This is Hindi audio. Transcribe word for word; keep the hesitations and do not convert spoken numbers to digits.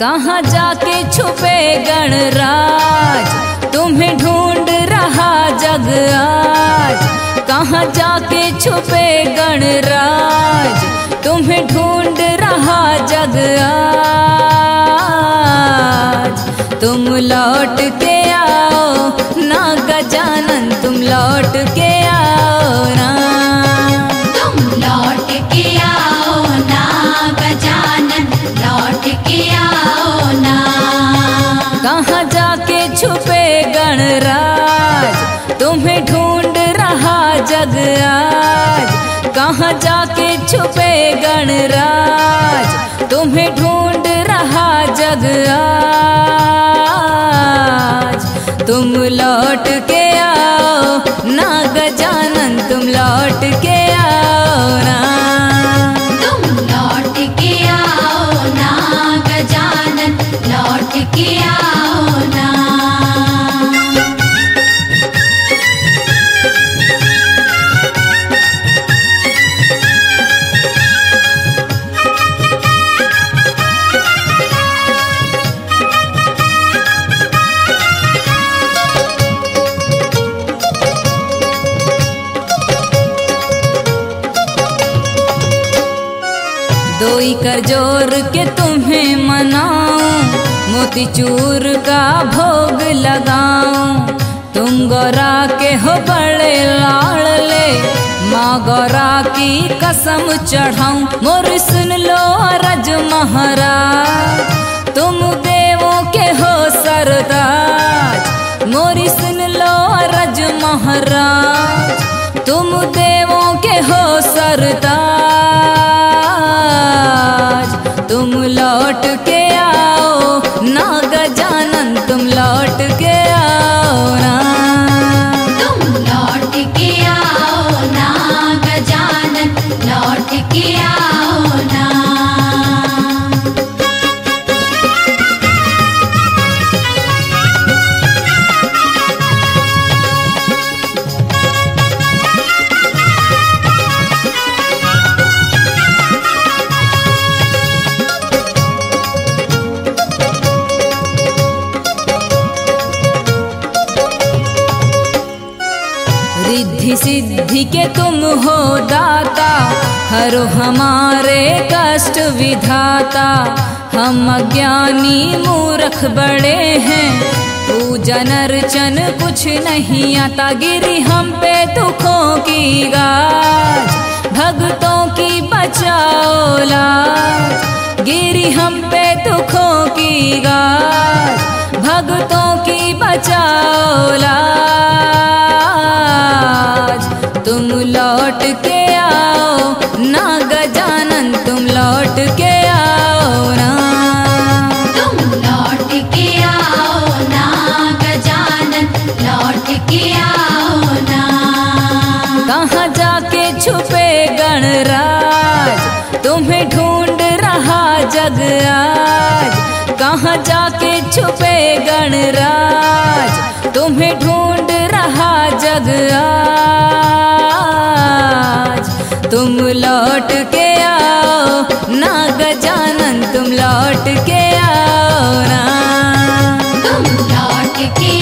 कहाँ जाके छुपे गणराज, तुम्हें ढूंढ रहा जग आज। कहाँ जाके छुपे गणराज, तुम्हें ढूंढ रहा जग आज। तुम लौट के आओ ना गजानन, तुम लौट के आओ ना। तुम लौट के आओ ना गजानन, लौट के आओ ना। कहाँ जाके छुपे गणराज, तुम्हें ढूंढ रहा जग आज। कहाँ जाके छुपे गणराज, तुम्हें ढूंढ रहा जग आज। तुम लौट के आओ ना गजानन, तुम लौट के आओ ना। तुम लौट के आओ ना गजानन, लौट के आओ ना। दोई कर जोर के तुम्हें मनाऊं, मोतीचूर का भोग लगाऊं। तुम गौरा के हो बड़े लाडले, माँ गौरा की कसम चढ़ाऊं। मोर सुन लो रज महाराज, तुम देवों के हो सरताज। मोरी सुन लो रज महाराज, तुम देवों के हो सरताज। तुम लौट के आओ ना गजानन, तुम लौट के आओ ना। तुम लौट के आओ ना गजानन, लौट के आओ ना। रिद्धि सिद्धि के तुम हो दाता, हरो हमारे कष्ट विधाता। हम अज्ञानी मूर्ख बड़े हैं, पूजन अर्चन कुछ नहीं आता। गिरी हम पे दुखों की गाज, भक्तों की बचाओ लाज। गिरी हम पे दुखों की गाज, भक्तों की बचाओ लाज। तुम लौट के आओ ना गजानन, तुम लौट के आओ ना। तुम लौट के आओ ना गजानन, लौट के आओ ना। कहाँ जाके छुपे गणराज, तुम्हें ढूंढ रहा जग आज। कहाँ जाके छुपे गणराज, तुम्हें ढूंढ रहा जग आज। तुम लौट के आओ ना गजानन, तुम लौट के आओ ना। तुम लौट के